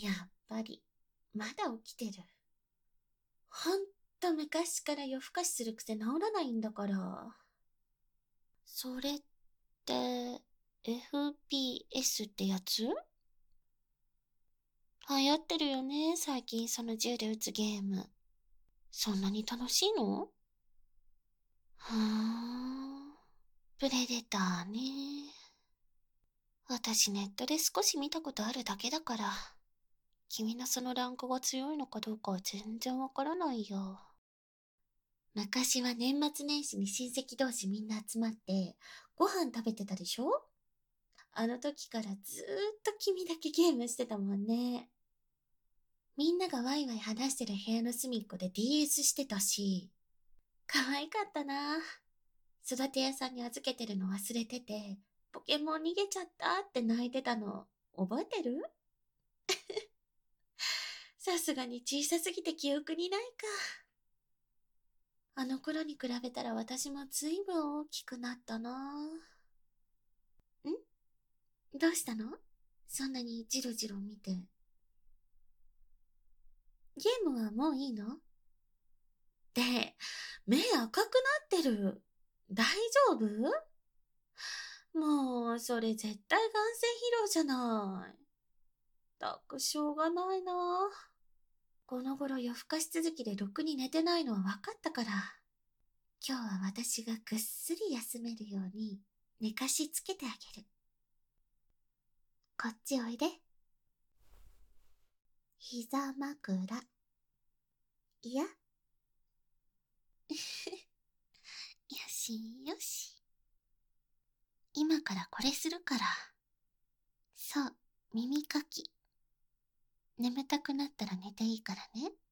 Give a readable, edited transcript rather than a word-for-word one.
やっぱり、まだ起きてる。ほんと昔から夜更かしする癖治らないんだから。それって、FPS ってやつ？流行ってるよね、最近その銃で撃つゲーム。そんなに楽しいの？はーん。プレデターね。私ネットで少し見たことあるだけだから、君のそのランクが強いのかどうかは全然わからないよ。昔は年末年始に親戚同士みんな集まってご飯食べてたでしょ？あの時からずーっと君だけゲームしてたもんね。みんながワイワイ話してる部屋の隅っこで DS してたし、可愛かったな。育て屋さんに預けてるの忘れてて、ポケモン逃げちゃったって泣いてたの、覚えてる？さすがに小さすぎて記憶にないか。あの頃に比べたら私もずいぶん大きくなったな。どうしたの？そんなにジロジロ見て。ゲームはもういいの？で、目赤くなってる。大丈夫？もう、それ絶対眼性疲労じゃない。しょうがないな。この頃夜更かし続きでろくに寝てないのは分かったから。今日は私がぐっすり休めるように寝かしつけてあげる。こっちおいで。膝枕。いや。よしよし。今からこれするから。そう、耳かき。眠たくなったら寝ていいからね。